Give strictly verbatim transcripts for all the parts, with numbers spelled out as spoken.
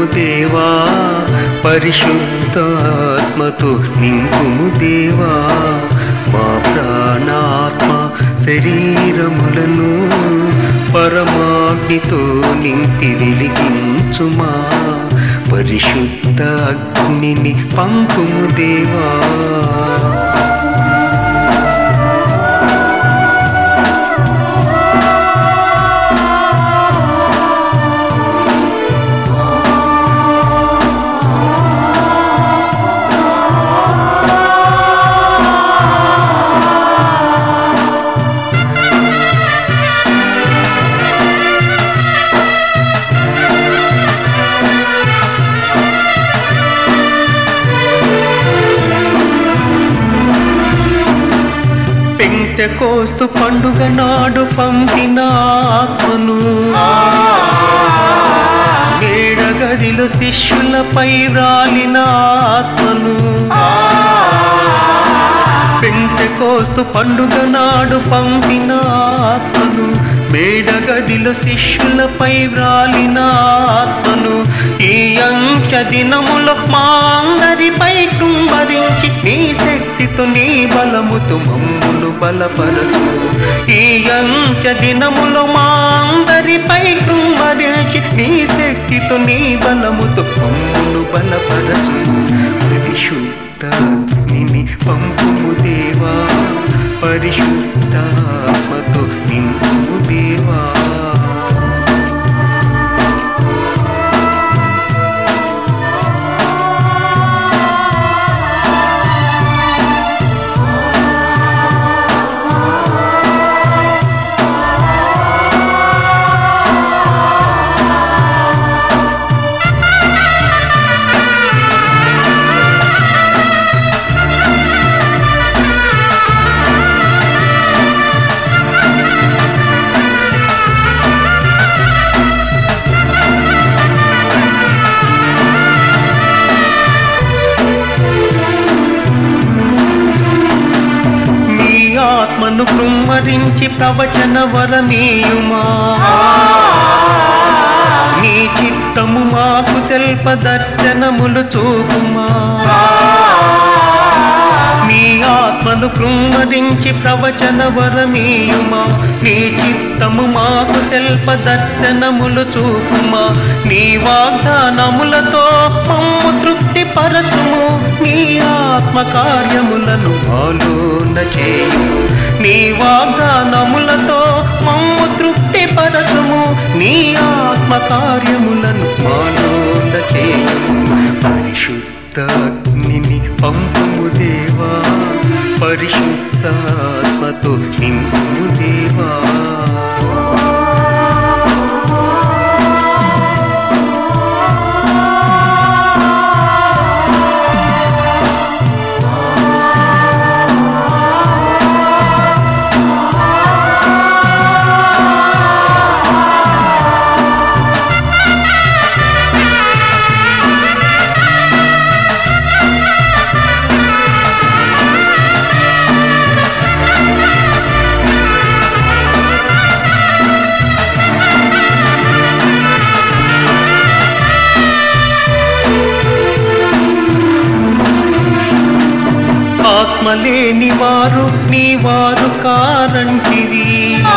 దేవా, పరిశుద్ధాత్మతో నింపుము దేవా. మా ప్రాణాత్మ శరీరములను పరమాగ్నితో నింపి వెలిగించుమా. పరిశుద్ధ అగ్నిని పంపుము దేవా. పెంతెకోస్తు పండుగ నాడు పంపిన ఆత్మను మేడగదిలో శిష్యులపై రాలిన ఆత్మను. పెంతెకోస్తు పండుగ నాడు పంపిన ఆత్మను మేడగదిలో శిష్యులపై రాలిన ఆత్మను. ఈ అంత్య దినములో మా అందరిపై కుమ్మరించి నీ శక్తితో నీ బలముతో మమ్మును బలపరచు. ఈ అంత్య దినములో మా అందరిపై కుమ్మరించి నీ శక్తితో నీ బలముతో మమ్మును బలపరచు. పరిశుద్ధ అగ్నిని పంపుము దేవా, పరిశుద్ధాత్మతో నింపుము దేవా. ఆత్మను కృమ్మరించి ప్రవచన వరమీయుమా. నీ చిత్తము మాకు తెల్ప దర్శనములు చూపుమా. నీ ఆత్మను కృమ్మరించి ప్రవచన వరమీయుమా. నీ చిత్తము మాకు తెల్ప దర్శనములు చూపుమా. నీ వాగ్దానములతో మమ్ము తృప్తి పరచుము. నీ ఆత్మ కార్యములను ఆలోన చేయుము. నీ వాగ్దానములతో మమ్ము తృప్తి పరచుము. నీ ఆత్మ కార్యములను ఆలోన చేయుము. పరిశుద్ధ అగ్నిని పంపుము దేవా, పరిశుద్ధాత్మతో నింపుము దేవా. ఆత్మలేని వారు నీ వారు కారంటివి.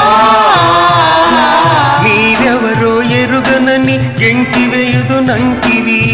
మీరెవరో ఎరుగనని ఎంటివేయుదునంటివి.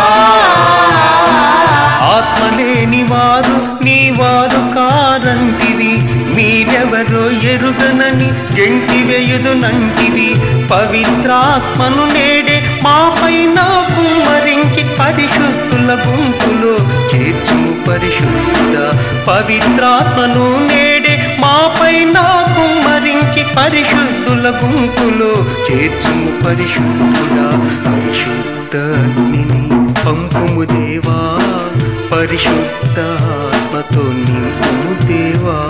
ఆత్మలేని వారు నీ వారు కారంటివి. మీరెవరో ఎరుగనని ఎంటివేయుదునంటివి. పవిత్రాత్మను నేడే మా పైన కుమ్మరించి పరిశుద్ధుల గుంపులో చేర్చుము. పరిశుద్ధ పవిత్రాత్మను నేడే మా పైన కుమ్మరించి పరిశుద్ధుల గుంపులో చేర్చుము. పరిశుద్ధుడా, పరిశుద్ధ అగ్నిని పంపుము దేవా, పరిశుద్ధాత్మతో నింపుము దేవా.